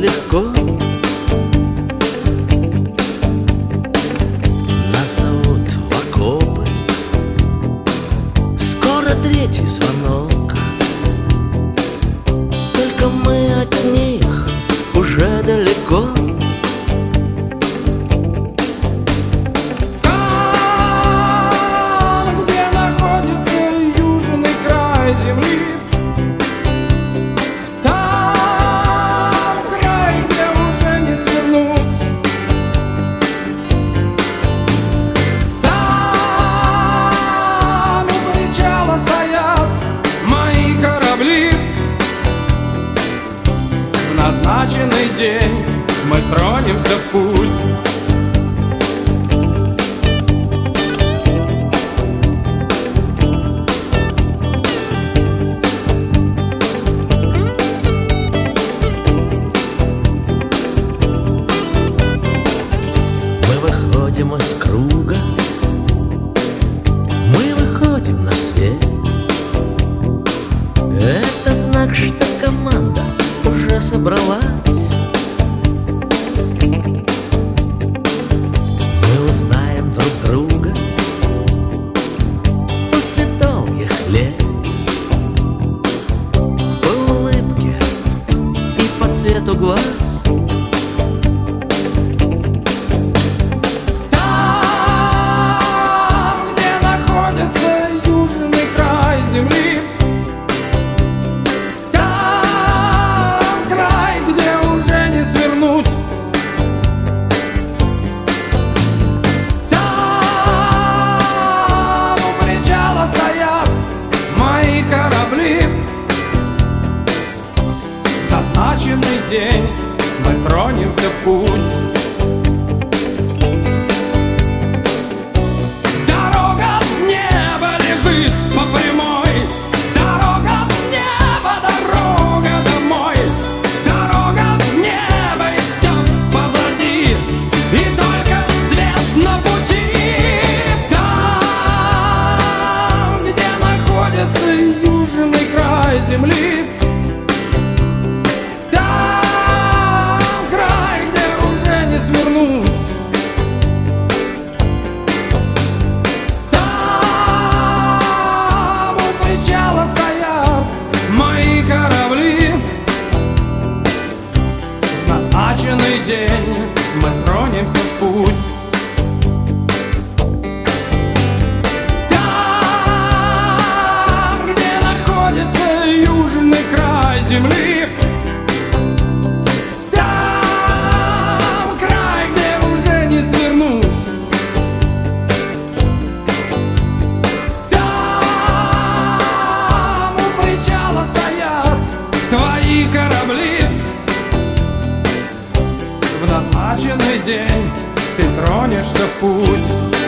легко. Нас зовут в окопы, скоро третий звонок. Только мы от них уже далеко. Там, где находится южный край земли, там край, где уже не свернуть. Там у причала стоят мои корабли. В назначенный день мы тронемся в путь. Выходим из круга, мы выходим на свет. Это знак, что команда уже собралась. Мы узнаем друг друга после долгих лет по улыбке и по цвету глаз. В назначенный день мы тронемся в путь. Дорога в небо лежит по прямой, дорога в небо, дорога домой, дорога в небо, и все позади, и только свет на пути. Там, где находится южный край земли, свернуть. Там у причала стоят мои корабли. В назначенный день мы тронемся в путь. Там, где находится южный край земли, твои корабли. В назначенный день ты тронешься в путь.